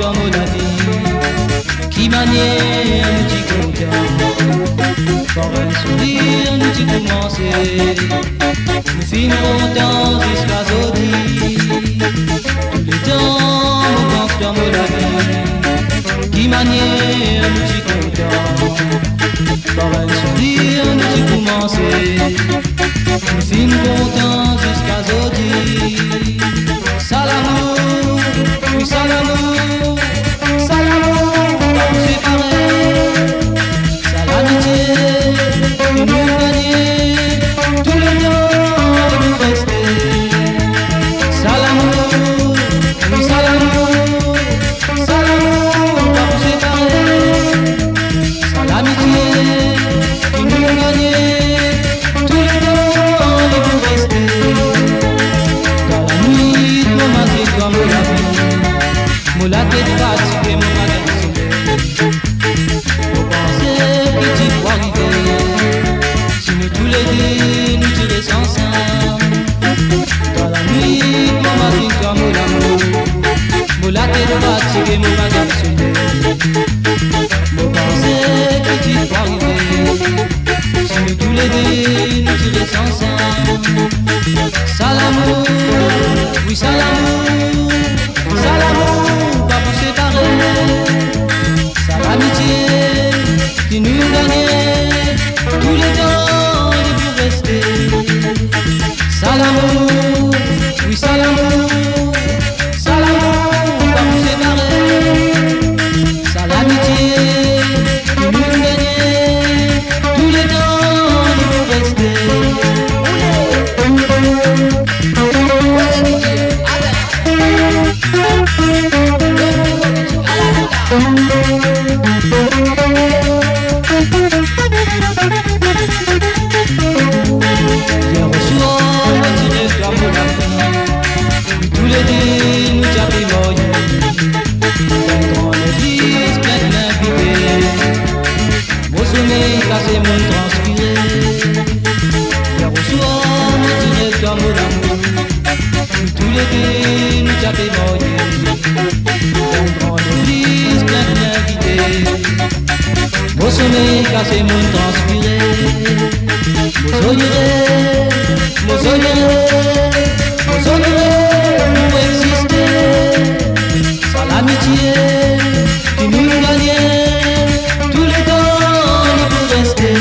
comme la vie, qui manière nous t'y content, par un sourire nous t'y commencer, nous finissons contents jusqu'à Zodi, tous les temps nous pensons comme la vie, qui manière nous t'y content, par un sourire nous t'y commencer, nous finissons contents jusqu'à Zodi. Salamou, oui salamou, salamou, pas vous séparer. Salamitié, qui nous gagne, tout le temps de nous rester. Salamou, oui salamou, salamou, pas vous séparer. Salamitié, qui nous gagne, tout le temps de nous rester. Comme la vie, mon la tête fatiguée, mon matin sommeil. Faut penser que tu peux arriver, si nous tous les deux nous tirons ensemble. Dans la nuit, mon matin comme l'amour, mon la tête fatiguée, mon matin sommeil. Faut penser que tu peux arriver, si nous tous les deux nous tirons ensemble. Salamou, oui salamou, salamou, pas vous séparer. Salamitié, qui nous gagne, tous les temps de vous rester. Salamou, oui salamou, salamou, pas vous séparer. Salamitié, qui nous gagne, tous les temps de vous rester. Hier au soir, on dirait comme la vie, tous les deux nous t'avons dans l'église plein d'invités, mon sommeil cassé, mon transpiré. Hier au soir, on dirait comme la vie, tous les deux nous t'avons dans l'église plein d'invités, mon sommeil cassé, mon transpiré. Mon soleil, pour exister, sans l'amitié qui nous gagnait, tous les temps nous pour rester.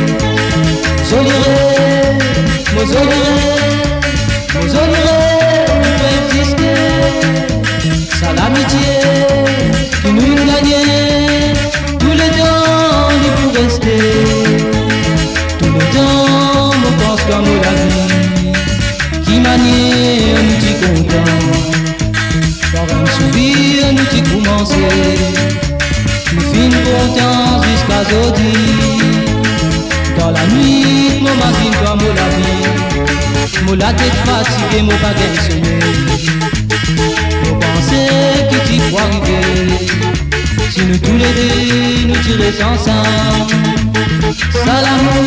Mon soleil, pour exister, sans l'amitié qui nous gagnait, tous les temps nous pour rester. Tout le temps, on pense comme la vie, qui manière nous t'y content, par un sourire nous t'y commencer, nous finissons contents jusqu'à Zodi. Dans la nuit, mon machine comme la vie, mon la tête fatiguée, mon baguette sommeil. Faut penser que tu peux arriver, si nous tous les deux nous tirons ensemble. Salamou,